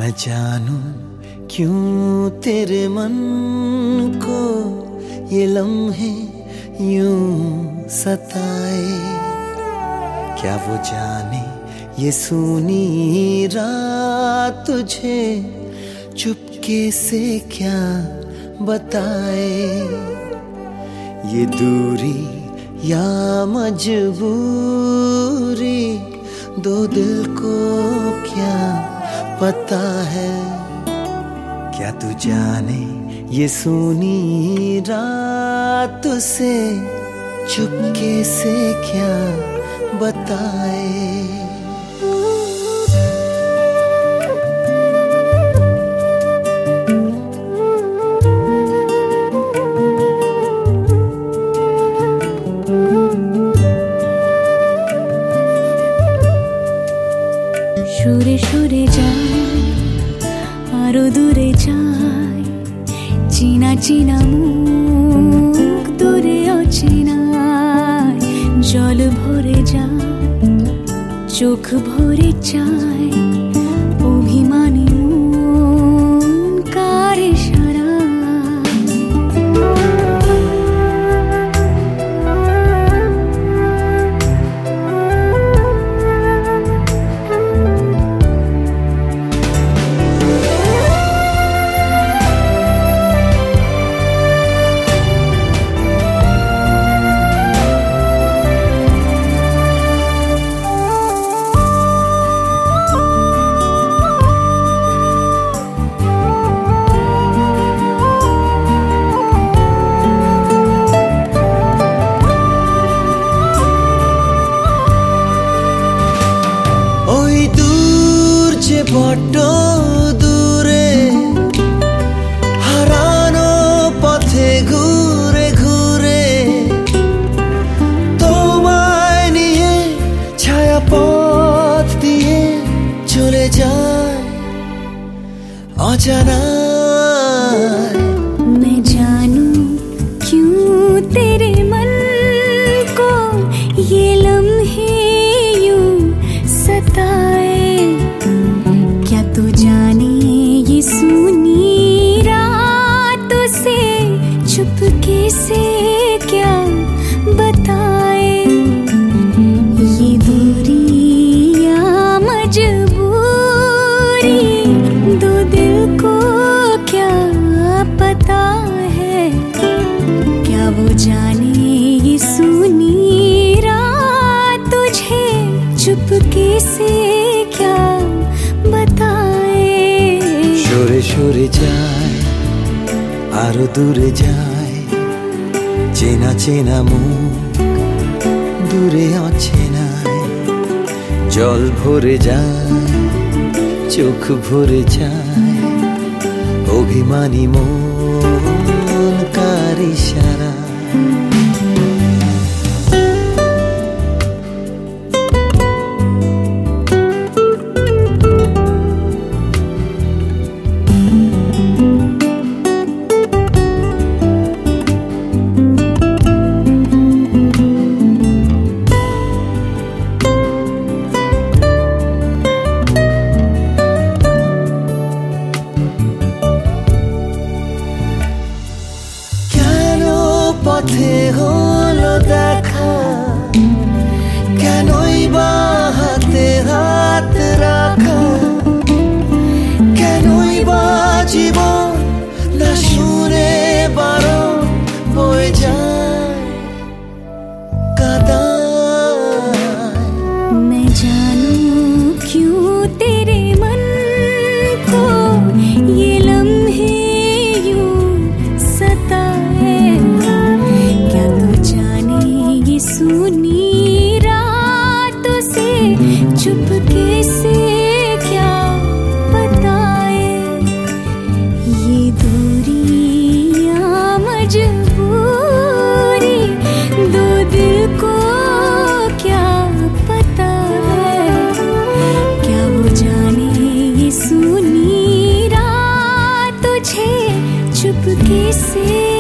न जानूं क्यों तेरे मन को ये लम्हे यूं सताए। क्या वो जाने ये सूनी रात तुझे चुपके से क्या बताए। ये दूरी या मजबूरी दो दिल को क्या पता है। क्या तू जाने ये सूनी रात से चुपके से क्या बताए। সুরে সুরে যায় আরো দূরে যায়, চিনা চিনা মুখ দূরে অচেনায়। জল ভরে যায় চোখ ভরে চায়, অভিমানী মন কার ইশারায়। বড্ড দূরে হারানো পথে ঘুরে ঘুরে তোমায় নিয়ে ছায়া পথ দিয়ে চলে যায় অজানায়। मैं जानूं क्यों तेरे मन को ये लम्हे यूं सताए। क्या तू जाने ये सूनी रातों से चुपके से क्या बताए। ये दूरी या मजबूरी दो दिल को क्या पता है। क्या वो जाने ये सूनी रात तुझे चुपके से क्या बताए। সরে সরে যায় আরো দূরে যায়, চেনা চেনা মুখ দূরে অচেনায়। জল ভরে যায় চোখ ভরে যায়, অভিমানী মন কার ইশারা। পথে হলো দেখা, কেনই বা হাতে হাত রাখা। কেনই বা জীবন না শুনে বারণ বয়ে যায় কাদায়। मैं जानूं क्यों तेरे मन को ये लम्हे यूं सताए। क्या तू जाने ये सूनी रातों से चुपके से क्या बताए। ये दूरी या मजबूरी दो दिल को क्या पता है। क्या वो जाने ये सूनी रात तुझे चुपके से